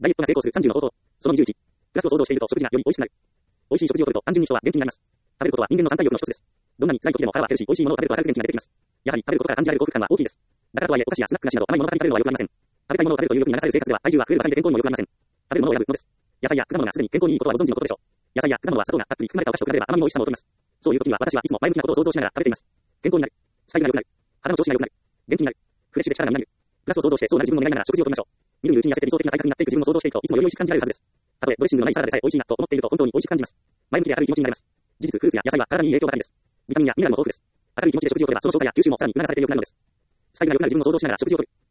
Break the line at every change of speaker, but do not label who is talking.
ダイエットが成功する30の方法。その21。プラスを想像していると食事がより美味しくなる。美味しい食事をとると単純に人は元気になります。食べることは人間の三大欲の一つです。どんなに辛い時でも腹は減るし、美味しいものを食べると早く元気が出てきます。やはり食べることから感じられる幸福感は大きいです。だからとはいえお菓子やスナック菓子など甘いものばかり食べるのは良くありません。食べたいものを食べるという欲に流される生活では体重は増えるばかりで健康にも良くありません。食べるものを選ぶのです。野菜や果物がすでに健康にいいことはご存知のことでしょう。野菜や果物は砂糖がたっぷり含まれたお菓子と比べれば甘みも美味しさも劣ります。そういう時には私はいつも前向きなことを想像しながら食べています。健康になる。スタイルが良くなる。肌の調子が良くなる。元気になる。フレッシュで力がみなる。プラスを想像してそうなる自分を願いながら食事をとりましょう。みるみるうちに痩せて理想的な体格になっていく自分を想像していくといつもより美味しく感じられるはずです。たとえドレッシングのないサラダでさえ美味しいなと思っていると本当に美味しく感じます。前向きで明るい気持ちになります。事実、フルーツや野菜は体にいい影響が高いです。ビタミンやミネラルも豊富です。明るい気持ちで食事をとればその消化や吸収もさらに促されて良くなるのです。スタイルが良くなる自分を想像しながら食事をとる。